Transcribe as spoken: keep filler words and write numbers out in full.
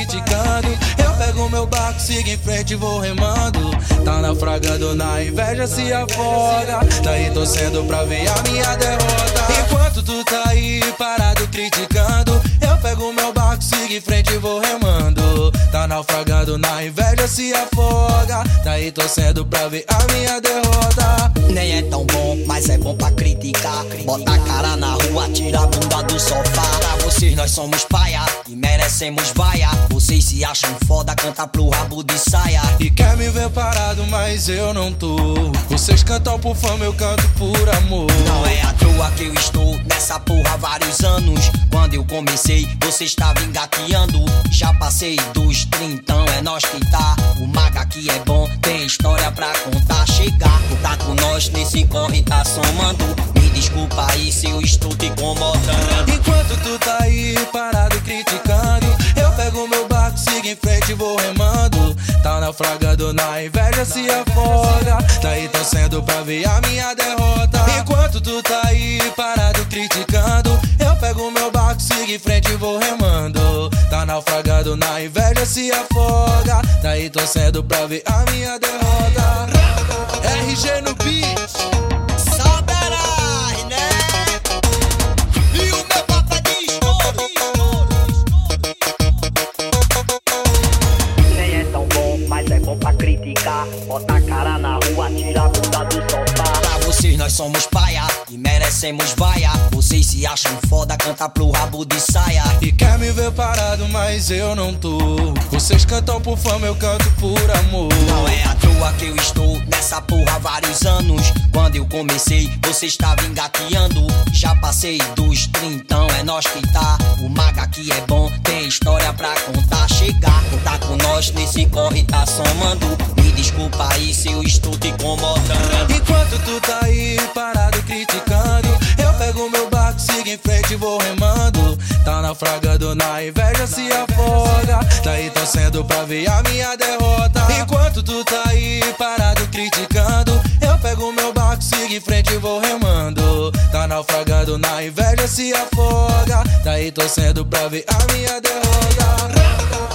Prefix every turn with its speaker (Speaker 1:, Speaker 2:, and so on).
Speaker 1: criticando, eu pego meu barco, sigo em frente e vou remando. Tá naufragando na inveja, se afoga. Tá aí torcendo pra ver a minha derrota. Enquanto tu tá aí parado criticando, eu pego meu barco, sigo em frente e vou remando. Tá naufragando na inveja, se afoga. Tá aí torcendo pra ver a minha derrota.
Speaker 2: Nem é tão bom, mas é bom pra criticar. Bota a cara na rua, tira a bunda do sofá. Pra vocês nós somos paia e merecemos vaia. Vocês se acham foda, canta pro rabo de saia.
Speaker 1: E quer me ver parado, mas eu não tô. Vocês cantam por fama, eu canto por amor.
Speaker 2: Não é à toa que eu estou nessa porra há vários anos. Quando eu comecei, você estava engateando. Já passei dos trintão, é nós que tá. O maga aqui é bom, tem história pra contar. Chegar, tá com nós nesse corre, tá somando. Me desculpa aí se eu estou te incomodando.
Speaker 1: Enquanto tu tá aí parado criticando, eu pego meu barco, sigo em frente e vou remando. Tá naufragando na inveja, se afoga. Tá aí torcendo pra ver a minha derrota. Enquanto tu tá aí parado criticando, eu pego meu barco, sigo em frente e vou remando. Tá naufragado na inveja, se afoga. Tá aí torcendo pra ver a minha derrota. R G no beat.
Speaker 2: Saberás, né? E o meu papo é de estouro. Nem é tão bom, mas é bom pra criticar. Bota a cara na rua, tira a bunda do sofá. Pra vocês nós somos paia e merecemos vaia. Vocês se acham foda, canta pro rabo de saia.
Speaker 1: E quer me ver parado, mas eu não tô. Vocês cantam por fama, eu canto por amor.
Speaker 2: Não é à toa que eu estou nessa porra há vários anos. Quando eu comecei, você estava engateando. Já passei dos trintão, é nós que tá. O maga aqui é bom, tem história pra contar. Chegar, tá com nós nesse corre, tá somando. Me desculpa aí se eu estou te incomodando.
Speaker 1: Enquanto tu tá aí parado criticando, eu pego meu barco, sigo em frente e vou remando. Tá naufragando na inveja, se afoga. Tá aí torcendo pra ver a minha derrota. Enquanto tu tá aí parado criticando, eu pego meu barco, sigo em frente e vou remando. Tá naufragando na inveja, se afoga. Tá aí torcendo pra ver a minha derrota.